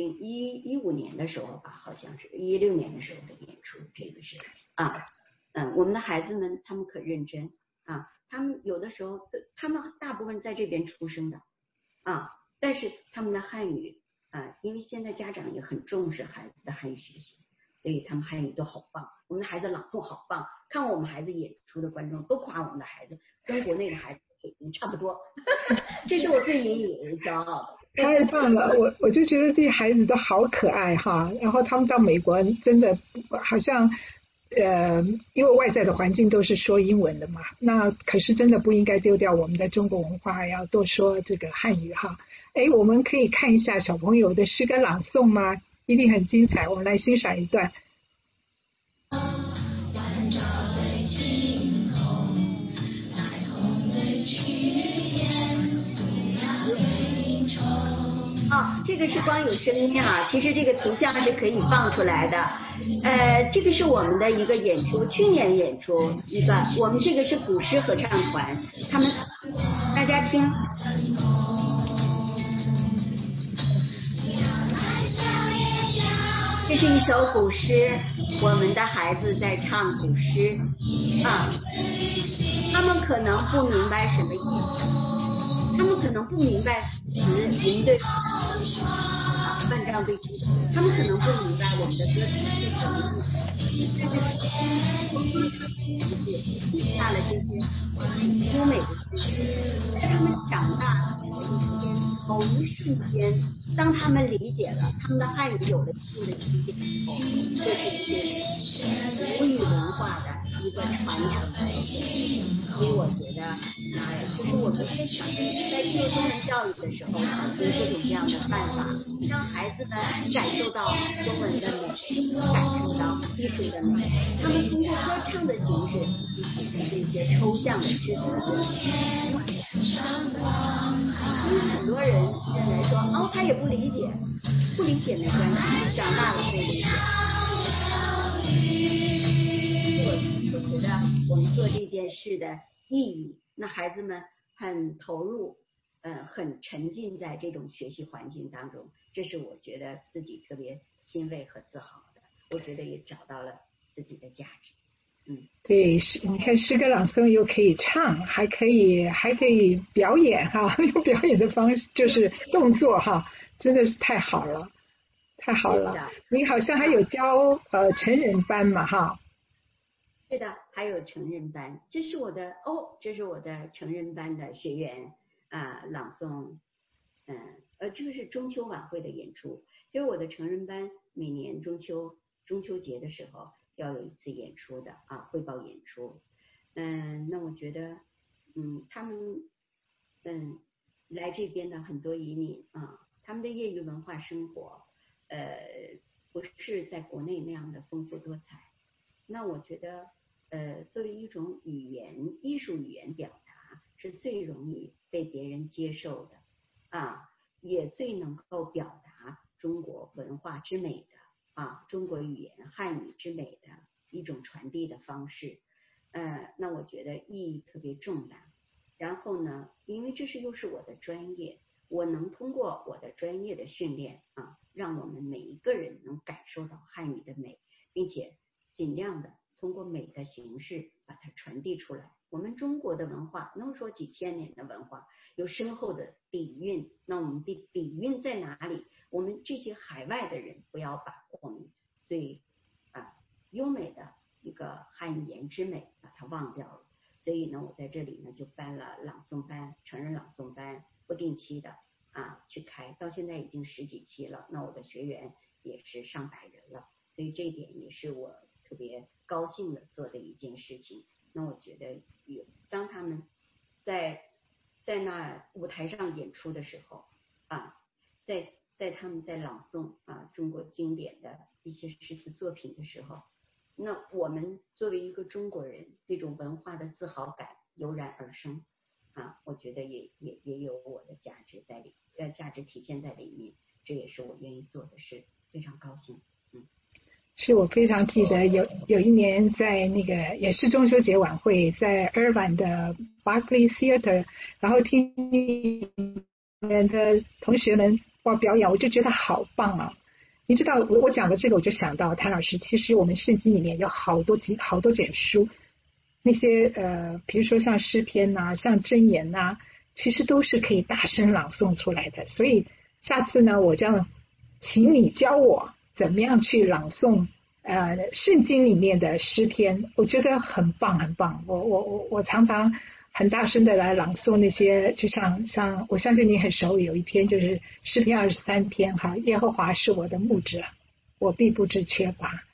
2015年的时候吧，好像是16年的时候的演出。这个是我们的孩子们他们可认真他们有的时候他们大部分在这边出生的但是他们的汉语因为现在家长也很重视孩子的汉语学习，所以他们汉语都好棒，我们的孩子朗诵好棒，看我们孩子演出的观众都夸我们的孩子跟国内的孩子水平差不多这是我最引以为骄傲的。 太棒了，我就觉得这些孩子都好可爱哈，然后他们到美国真的好像因为外在的环境都是说英文的嘛，那可是真的不应该丢掉我们的中国文化，要多说这个汉语哈。我们可以看一下小朋友的诗歌朗诵吗？一定很精彩，我们来欣赏一段。 这个是光有声音啊，其实这个图像是可以放出来的。这个是我们的一个演出，去年演出一个，我们这个是古诗合唱团，他们大家听。这是一首古诗，我们的孩子在唱古诗啊，他们可能不明白什么意思，他们可能不明白词云对万丈对齐，他们可能不明白我们的歌词是什么意思，下了这些优美的诗，在他们长大某一瞬间，当他们理解了，他们的汉语有了新的理解以后，这是一个母语文化的一个传承。所以我觉得，就是我们在做中文教育的时候，有各种各样的办法，让孩子们感受到中文的美，感受到艺术的美。他们通过歌唱的形式，记住这些抽象的诗词。因为很多人认为说，他也不理解，不理解没关系，长大了会理解。我觉得我们做这件事的意义，那孩子们很投入，很沉浸在这种学习环境当中，这是我觉得自己特别欣慰和自豪的。我觉得也找到了自己的价值。 对，你看诗歌朗诵又可以唱，还可以表演哈，用表演的方式就是动作哈，真的是太好了，太好了。你好像还有教成人班嘛哈？ 是的，还有成人班，这是我的成人班的学员朗诵，这个是中秋晚会的演出。其实我的成人班每年中秋节的时候要有一次演出的汇报演出。那我觉得他们来这边的很多移民他们的业余文化生活不是在国内那样的丰富多彩。那我觉得作为一种艺术语言表达是最容易被别人接受的也最能够表达中国文化之美的中国语言汉语之美的一种传递的方式。那我觉得意义特别重大。然后呢，因为这又是我的专业，我能通过我的专业的训练让我们每一个人能感受到汉语的美，并且尽量的通过美的形式把它传递出来。我们中国的文化能说几千年的文化，有深厚的底蕴。那我们的底蕴在哪里？我们这些海外的人不要把我们最优美的一个汉语言之美把它忘掉了。所以呢，我在这里呢就办了朗诵班，成人朗诵班，不定期的去开，到现在已经10几期了。那我的学员也是上百人了，所以这一点也是我特别高兴的做的一件事情。那我觉得当他们在那舞台上演出的时候在他们在朗诵中国经典的一些诗词作品的时候，那我们作为一个中国人，那种文化的自豪感油然而生我觉得也有我的价值在价值体现在里面，这也是我愿意做的事，非常高兴。 是我非常记得有一年在那个也是中秋节晚会，在Irvine的 Barclay Theatre， 然后听你们的同学们表演，我就觉得好棒啊！你知道我讲的这个，我就想到谭老师，其实我们圣经里面有好多卷书，那些比如说像诗篇像箴言其实都是可以大声朗诵出来的。所以下次呢，我将请你教我怎么样去朗诵圣经里面的诗篇，我觉得很棒很棒。我常常很大声的来朗诵那些，就像我相信你很熟，有一篇就是诗篇23篇耶和华是我的牧者，我必不致缺乏。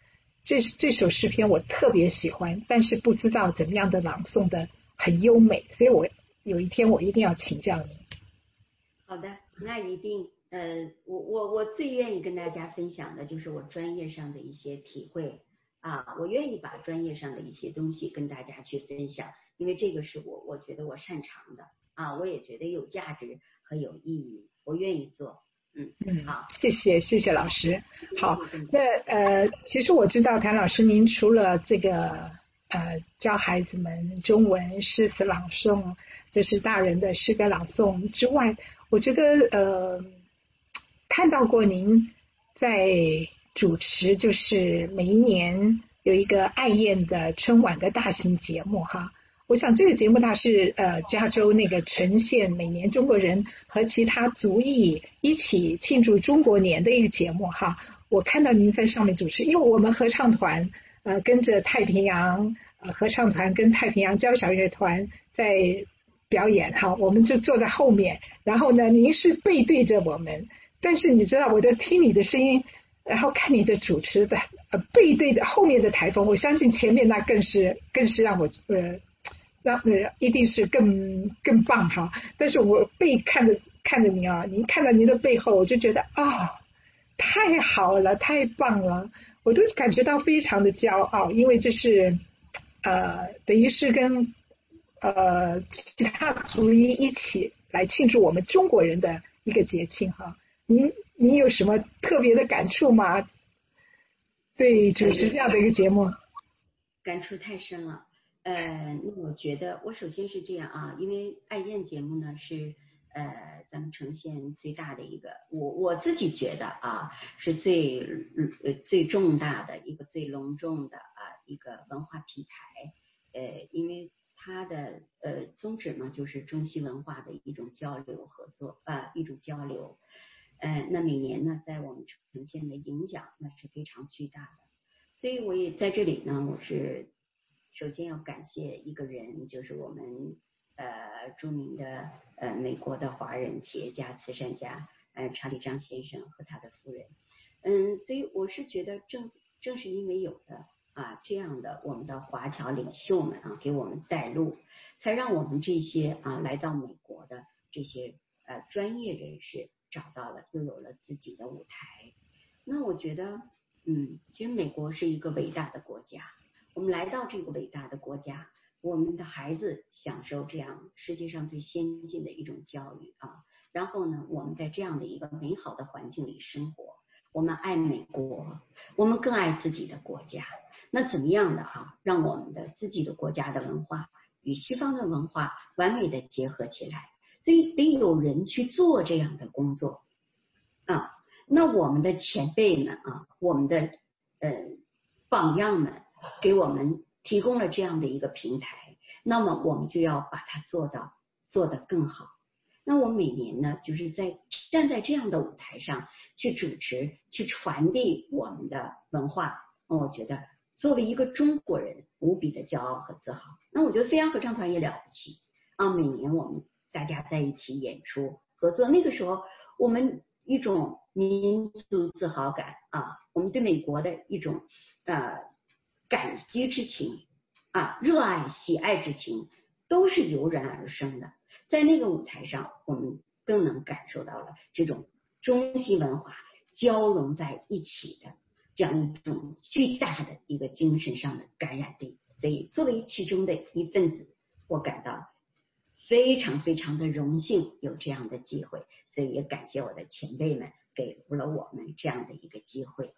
这首诗篇我特别喜欢，但是不知道怎么样的朗诵的很优美，所以我有一天我一定要请教你。 好的，那一定。我最愿意跟大家分享的就是我专业上的一些体会啊，我愿意把专业上的一些东西跟大家去分享，因为这个是我觉得我擅长的啊，我也觉得有价值和有意义，我愿意做。好， 谢谢老师。好，那其实我知道谭老师您除了这个教孩子们中文诗词朗诵，就是大人的诗歌朗诵之外，我觉得看到过您在主持，就是每一年有一个爱宴的春晚的大型节目哈。我想这个节目它是加州那个呈现每年中国人和其他族裔一起庆祝中国年的一个节目哈。我看到您在上面主持，因为我们合唱团跟着太平洋合唱团跟太平洋交响乐团在表演哈，我们就坐在后面，然后呢您是背对着我们，但是你知道我就听你的声音，然后看你的主持的背对的后面的台风，我相信前面那更是让我一定是更棒哈。但是我看着您啊，您看到您的背后，我就觉得太好了，太棒了，我都感觉到非常的骄傲，因为这是等于是跟其他族裔一起来庆祝我们中国人的一个节庆哈。您有什么特别的感触吗？对主持这样的一个节目， 感触太深了。那我觉得我首先是这样啊，因为爱宴节目呢是咱们呈现最大的一个，我自己觉得啊是最重大的一个最隆重的一个文化平台，因为它的宗旨嘛就是中西文化的一种交流合作一种交流，那每年呢在我们呈现的影响那是非常巨大的，所以我也在这里呢，我是首先要感谢一个人，就是我们著名的美国的华人企业家、慈善家查理张先生和他的夫人。所以我是觉得正是因为有的这样的我们的华侨领袖们给我们带路，才让我们这些来到美国的这些专业人士找到了又有了自己的舞台。那我觉得其实美国是一个伟大的国家，我们来到这个伟大的国家，我们的孩子享受这样世界上最先进的一种教育然后呢我们在这样的一个美好的环境里生活，我们爱美国，我们更爱自己的国家，那怎么样的让我们的自己的国家的文化与西方的文化完美的结合起来，所以得有人去做这样的工作那我们的前辈们我们的榜样们给我们提供了这样的一个平台，那么我们就要把它做得更好。那我每年呢就是站在这样的舞台上去主持，去传递我们的文化，我觉得作为一个中国人无比的骄傲和自豪。那我觉得飞扬合唱团也了不起每年我们大家在一起演出合作，那个时候我们一种民族自豪感我们对美国的一种感激之情热爱喜爱之情都是油然而生的，在那个舞台上我们更能感受到了这种中西文化交融在一起的这样一种巨大的一个精神上的感染力，所以作为其中的一份子，我感到非常非常的荣幸有这样的机会，所以也感谢我的前辈们给了我们这样的一个机会。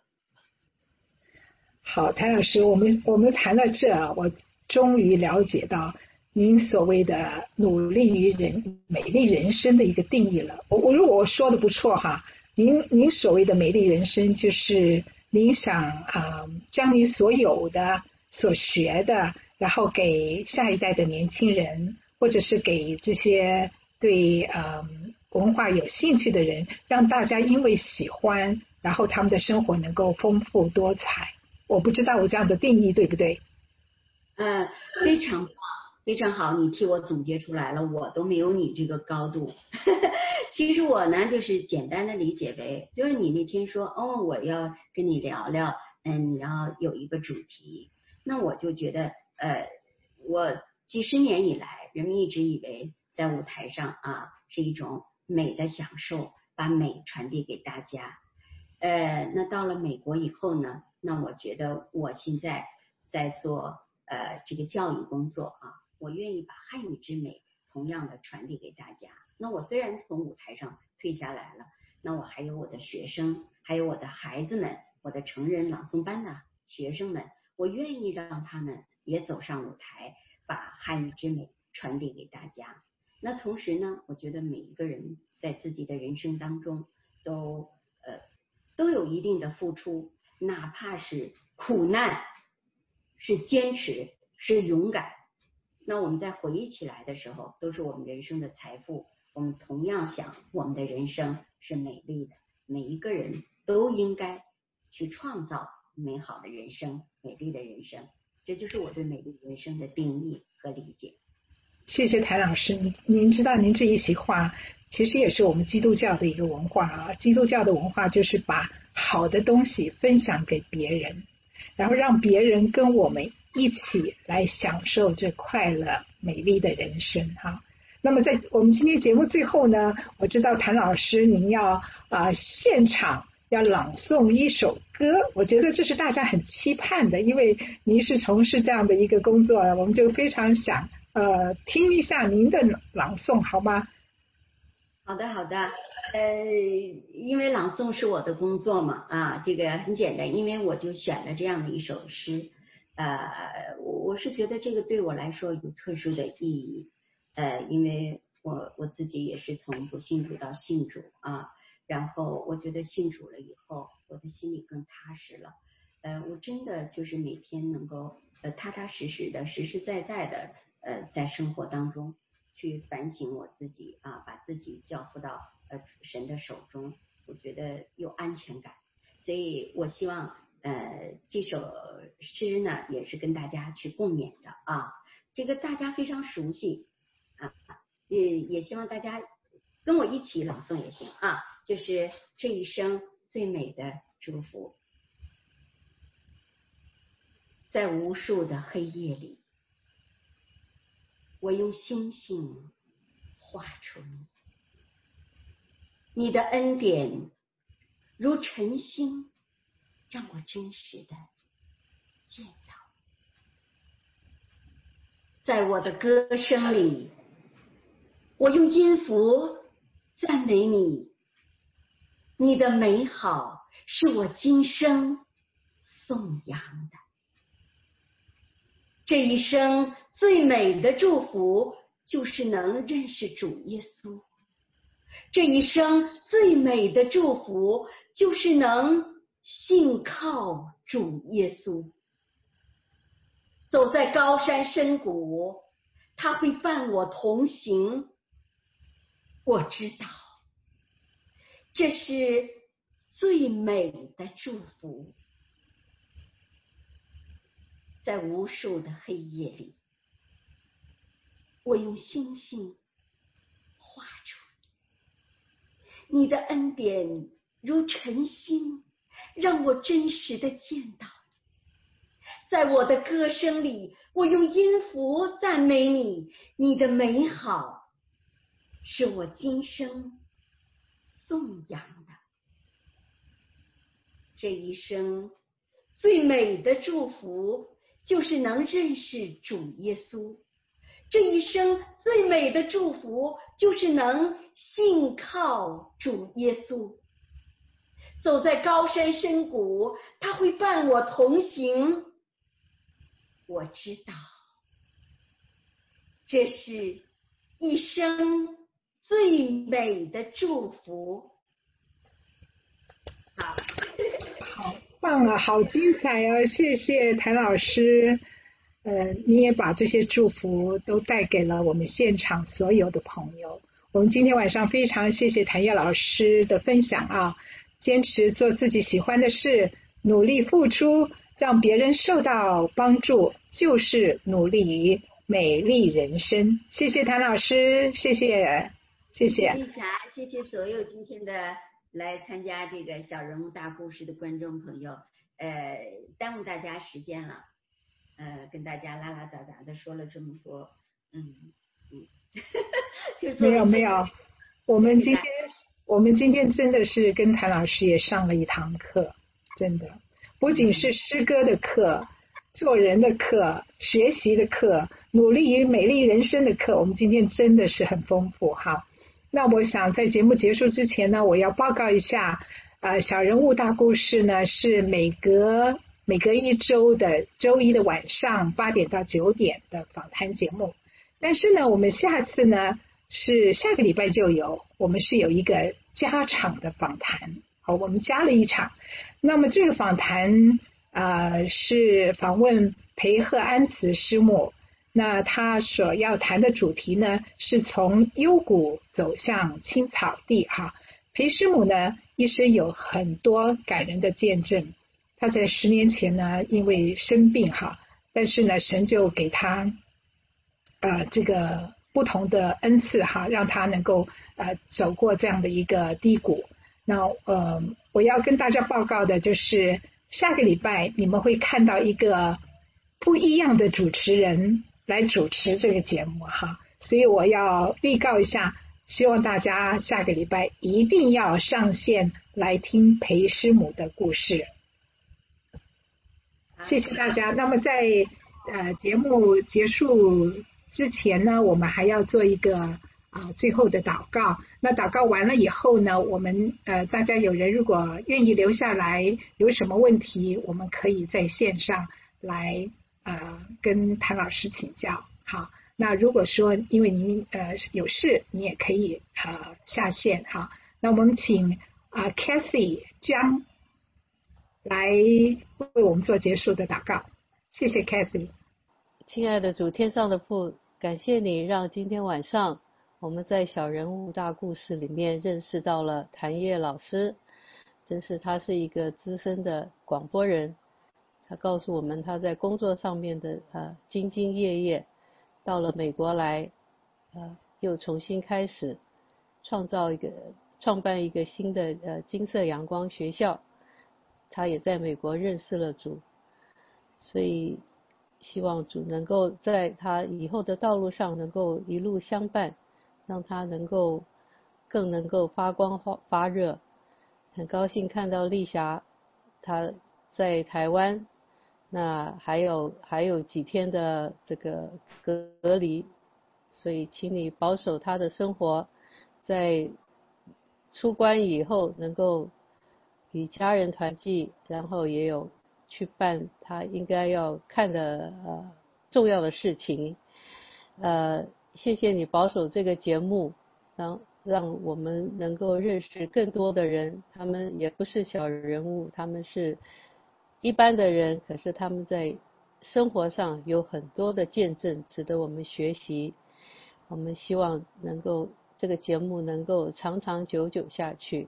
好，谭老师，我们谈到这我终于了解到您所谓的努力于美丽人生的一个定义了。如果我说的不错您所谓的美丽人生，就是您想将你所有的所学的，然后给下一代的年轻人，或者是给这些对文化有兴趣的人，让大家因为喜欢，然后他们的生活能够丰富多彩。我不知道我这样的定义对不对？ 非常棒，非常好，你替我总结出来了，我都没有你这个高度。其实我呢就是简单的理解为，就是你那天说我要跟你聊聊你要有一个主题。那我就觉得我几十年以来，人们一直以为在舞台上是一种美的享受，把美传递给大家。那到了美国以后呢，那我觉得我现在在做这个教育工作我愿意把汉语之美同样的传递给大家。那我虽然从舞台上退下来了，那我还有我的学生，还有我的孩子们，我的成人朗诵班的学生们，我愿意让他们也走上舞台，把汉语之美传递给大家。那同时呢，我觉得每一个人在自己的人生当中都有一定的付出，哪怕是苦难，是坚持，是勇敢。那我们在回忆起来的时候，都是我们人生的财富。我们同样想，我们的人生是美丽的，每一个人都应该去创造美好的人生，美丽的人生。这就是我对美丽人生的定义和理解。 谢谢谭老师，您知道您这一席话其实也是我们基督教的一个文化基督教的文化就是把好的东西分享给别人，然后让别人跟我们一起来享受这快乐美丽的人生那么在我们今天节目最后呢，我知道谭老师您要现场要朗诵一首歌，我觉得这是大家很期盼的，因为您是从事这样的一个工作，我们就非常想听一下您的朗诵好吗？ 好的，因为朗诵是我的工作嘛这个很简单，因为我就选了这样的一首诗，我是觉得这个对我来说有特殊的意义，因为我自己也是从不信主到信主然后我觉得信主了以后，我的心里更踏实了，我真的就是每天能够踏踏实实的、实实在在的在生活当中去反省我自己把自己交付到神的手中，我觉得有安全感。所以我希望这首诗呢也是跟大家去共勉的这个大家非常熟悉也希望大家跟我一起朗诵也行就是这一生最美的祝福。在无数的黑夜里，我用星星画出你的恩典如晨星，让我真实的见到。在我的歌声里，我用音符赞美你，你的美好是我今生颂扬的。这一生最美的祝福就是能认识主耶稣，这一生最美的祝福就是能信靠主耶稣。走在高山深谷，他会伴我同行。我知道这是最美的祝福。在无数的黑夜里，我用星星画出你的恩典如晨星，让我真实的见到。在我的歌声里，我用音符赞美你，你的美好是我今生颂扬的。这一生最美的祝福就是能认识主耶稣，这一生最美的祝福就是能信靠主耶稣。走在高山深谷，他会伴我同行。我知道这是一生最美的祝福。 好棒啊，好精彩哦！谢谢谭老师，你也把这些祝福都带给了我们现场所有的朋友。我们今天晚上非常谢谢谭叶老师的分享坚持做自己喜欢的事，努力付出，让别人受到帮助，就是努力美丽人生。谢谢谭老师，谢谢。 谢谢丽霞，谢谢所有今天的来参加这个小人物大故事的观众朋友， 耽误大家时间了，跟大家拉拉杂杂的说了这么多，就是没有，我们今天真的是跟谭老师也上了一堂课，真的不仅是诗歌的课、做人的课、学习的课、努力于美丽人生的课，我们今天真的是很丰富哈。那我想在节目结束之前呢，我要报告一下，小人物大故事呢是每隔一周的周一的晚上8点到9点的访谈节目。但是呢，我们下次呢是下个礼拜就有，我们是有一个加场的访谈，好，我们加了一场。那么这个访谈是访问裴赫安慈师母，那他所要谈的主题呢是从幽谷走向青草地哈。裴师母呢一生有很多感人的见证，他在10年前呢因为生病哈，但是呢神就给他这个不同的恩赐哈，让他能够走过这样的一个低谷。那我要跟大家报告的就是下个礼拜你们会看到一个不一样的主持人来主持这个节目哈，所以我要预告一下，希望大家下个礼拜一定要上线来听裴师母的故事。谢谢大家。那么在节目结束之前呢，我们还要做一个最后的祷告。那祷告完了以后呢，我们大家有人如果愿意留下来，有什么问题，我们可以在线上来跟谭老师请教。好，那如果说因为您有事，你也可以下线哈。那我们请Kathy 江来为我们做结束的祷告。谢谢 Kathy。 亲爱的主，天上的父，感谢你让今天晚上我们在小人物大故事里面认识到了谭烨老师，真是他是一个资深的广播人，他告诉我们他在工作上面的兢兢业业，到了美国来又重新开始创办一个新的金色阳光学校，他也在美国认识了主，所以希望主能够在他以后的道路上能够一路相伴，让他更能够发光发热。很高兴看到丽霞她在台湾，那还有几天的这个隔离，所以请你保守她的生活，在出关以后能够与家人团聚，然后也有去办他应该要看的重要的事情。谢谢你保守这个节目，让我们能够认识更多的人，他们也不是小人物，他们是一般的人，可是他们在生活上有很多的见证值得我们学习。我们希望能够这个节目能够长长久久下去，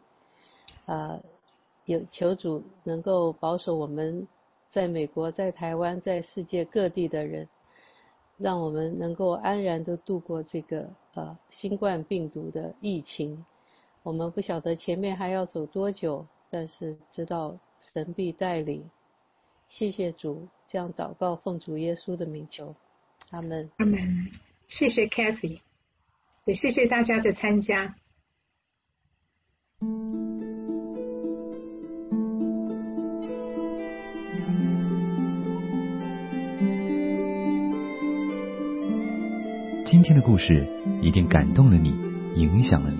求主能够保守我们在美国、在台湾、在世界各地的人，让我们能够安然地度过这个新冠病毒的疫情。我们不晓得前面还要走多久，但是知道神必带领。谢谢主，这样祷告奉主耶稣的名求，阿们。 阿们。谢谢 Kathy， 也谢谢大家的参加。 今天的故事一定感动了你，影响了你。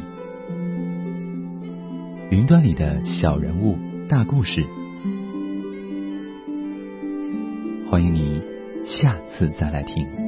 云端里的小人物大故事，欢迎你下次再来听。